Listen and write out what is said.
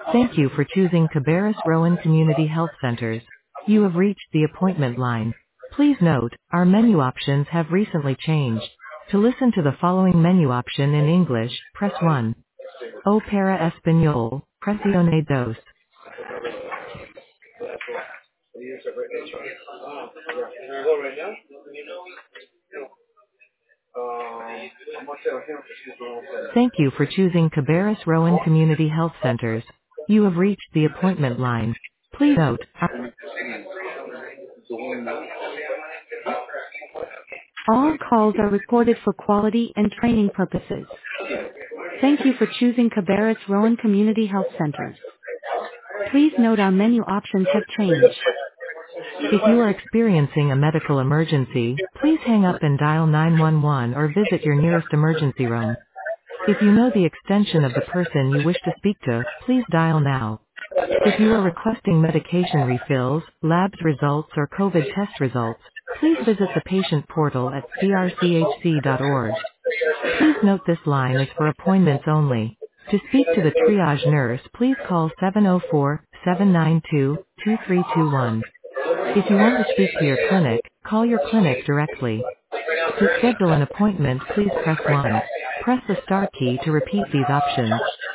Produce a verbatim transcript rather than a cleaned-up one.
Thank you for choosing Cabarrus Rowan Community Health Centers. You have reached the appointment line. Please note, our menu options have recently changed. To listen to the following menu option in English, press one. O para español, presione dos. Thank you for choosing Cabarrus Rowan Community Health Centers. You have reached the appointment line. Please note, our- all calls are recorded for quality and training purposes. Thank you for choosing Cabarrus Rowan Community Health Centers. Please note our menu options have changed. If you are experiencing a medical emergency, please hang up and dial nine one one or visit your nearest emergency room. If you know the extension of the person you wish to speak to, please dial now. If you are requesting medication refills, labs results or COVID test results, please visit the patient portal at c r c h c dot org. Please note this line is for appointments only. To speak to the triage nurse, please call seven zero four, seven nine two, two three two one. If you want to speak to your clinic, call your clinic directly. To schedule an appointment, please press one. Press the star key to repeat these options.